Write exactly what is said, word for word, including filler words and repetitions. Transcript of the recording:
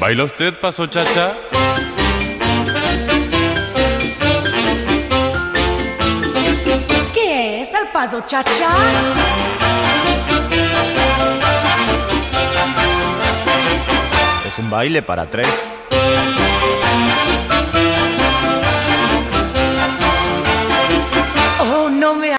¿Baila usted paso cha-cha? ¿Qué es el paso cha-cha? Es un baile para tres.